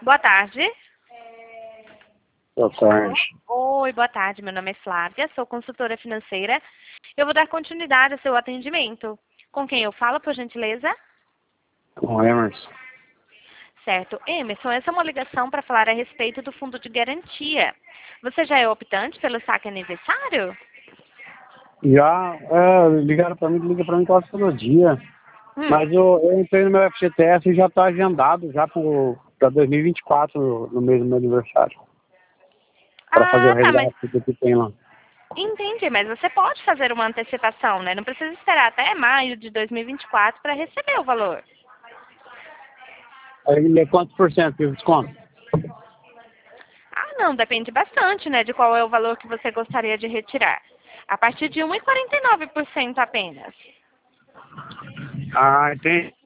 Boa tarde. Boa tarde. Oi, boa tarde. Meu nome é Flávia, sou consultora financeira. Eu vou dar continuidade ao seu atendimento. Com quem eu falo, por gentileza? Com o Emerson. Certo. Emerson, essa é uma ligação para falar a respeito do fundo de garantia. Você já é optante pelo saque aniversário? Já ligaram para mim, liga para mim quase todo dia. Mas eu entrei no meu FGTS e já está agendado já para 2024, no mês do meu aniversário. Para fazer o Ah, tá, mas resgate que tem lá. entendi, mas você pode fazer uma antecipação, né? Não precisa esperar até maio de 2024 para receber o valor. Aí é quantos por cento que eu desconto? Ah, não, depende bastante, né, de qual é o valor que você gostaria de retirar. A partir de 1,49% apenas. Ah, entendi.